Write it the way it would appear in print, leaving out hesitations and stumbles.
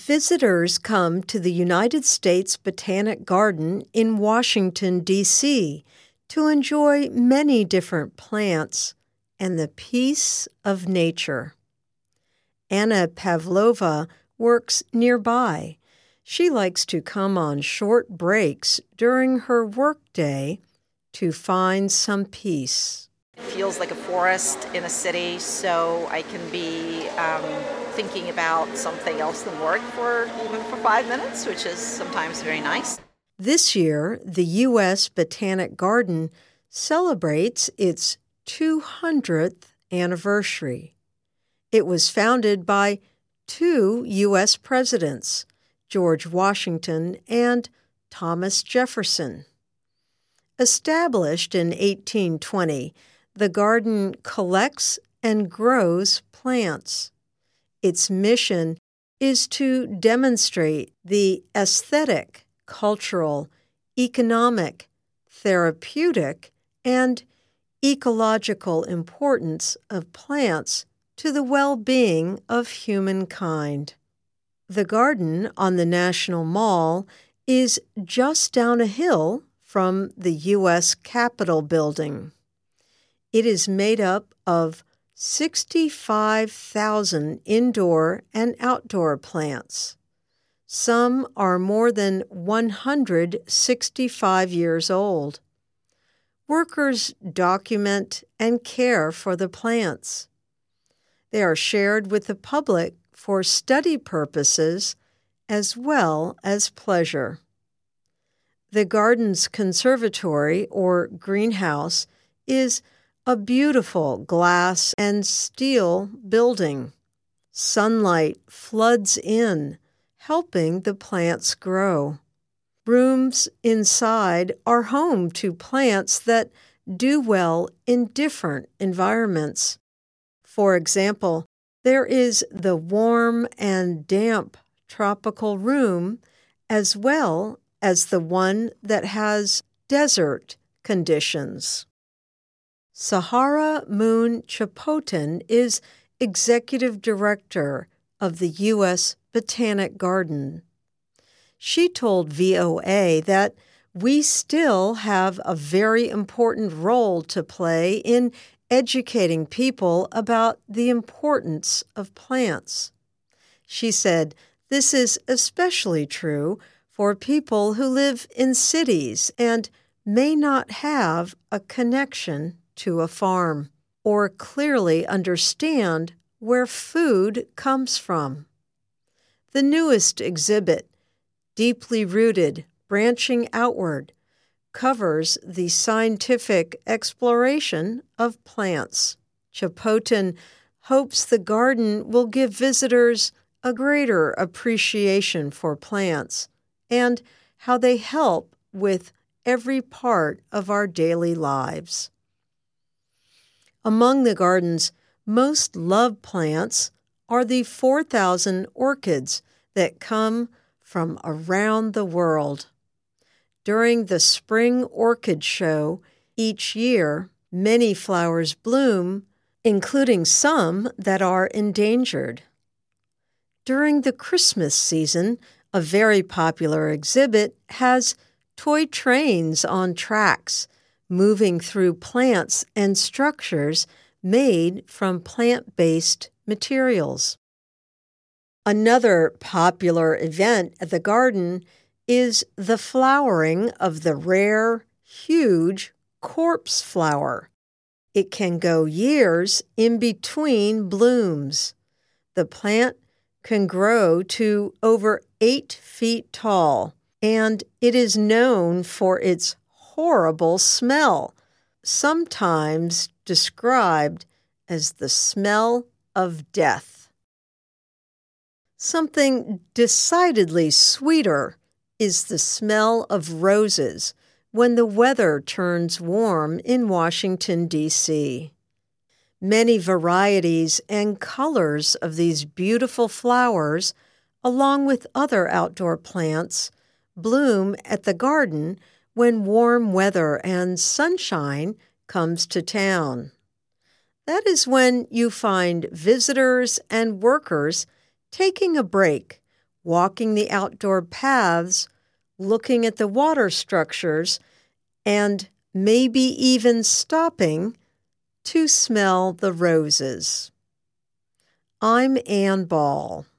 Visitors come to the United States Botanic Garden in Washington, D.C. to enjoy many different plants and the peace of nature. Anna Pavlova works nearby. She likes to come on short breaks during her workday to find some peace. It feels like a forest in a city, so I can be thinking about something else than work even for 5 minutes, which is sometimes very nice. This year, the U.S. Botanic Garden celebrates its 200th anniversary. It was founded by 2 U.S. presidents, George Washington and Thomas Jefferson. Established in 1820, the garden collects and grows plants. Its mission is to demonstrate the aesthetic, cultural, economic, therapeutic, and ecological importance of plants to the well-being of humankind. The garden on the National Mall is just down a hill from the U.S. Capitol building. It is made up of 65,000 indoor and outdoor plants. Some are more than 165 years old. Workers document and care for the plants. They are shared with the public for study purposes as well as pleasure. The garden's conservatory, or greenhouse, is a beautiful glass and steel building. Sunlight floods in, helping the plants grow. Rooms inside are home to plants that do well in different environments. For example, there is the warm and damp tropical room, as well as the one that has desert conditions. Sahara Moon Chapotin is Executive Director of the U.S. Botanic Garden. She told VOA that we still have a very important role to play in educating people about the importance of plants. She said this is especially true for people who live in cities and may not have a connection to a farm or clearly understand where food comes from. The newest exhibit, Deeply Rooted, Branching Outward, covers the scientific exploration of plants. Chapotin hopes the garden will give visitors a greater appreciation for plants and how they help with every part of our daily lives. Among the garden's most loved plants are the 4,000 orchids that come from around the world. During the Spring Orchid Show each year, many flowers bloom, including some that are endangered. During the Christmas season, a very popular exhibit has toy trains on tracks, moving through plants and structures made from plant-based materials. Another popular event at the garden is the flowering of the rare, huge corpse flower. It can go years in between blooms. The plant can grow to over 8 feet tall, and it is known for its horrible smell, sometimes described as the smell of death. Something decidedly sweeter is the smell of roses when the weather turns warm in Washington, D.C. Many varieties and colors of these beautiful flowers, along with other outdoor plants, bloom at the garden when warm weather and sunshine comes to town. That is when you find visitors and workers taking a break, walking the outdoor paths, looking at the water structures, and maybe even stopping to smell the roses. I'm Ann Ball.